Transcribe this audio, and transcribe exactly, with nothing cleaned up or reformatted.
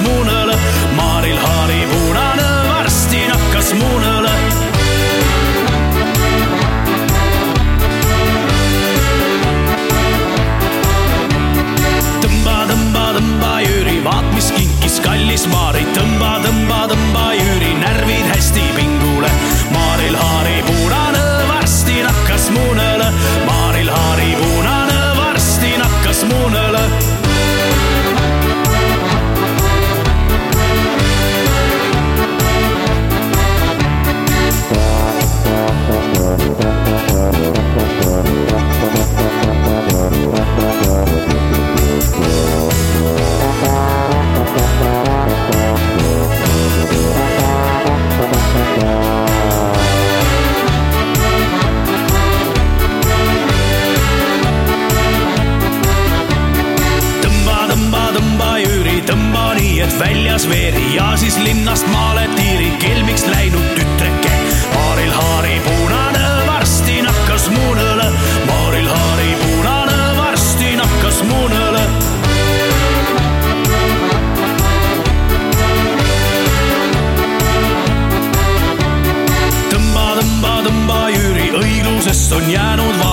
muunõle. Maaril haari punane varsti nakkas muunõle. Tõmba, tõmba, tõmba Jüri, vaat mis kinkis kallis Maari. Tõmba, tõmba, tõmba Jüri, närvid hästi pingule. Maaril haari punane varsti nakkas muunõle. Maaril haari punane varsti nakkas muunõle. Tõmba nii, et väljas veeri ja siis linnast maale tiiri kelmiks läinud tütreke. Maaril haari punane varsti nakkas muunõle. Maaril haari punane varsti nakkas muunõle. Tõmba, tõmba, tõmba Jüri, õiglusest on jäänud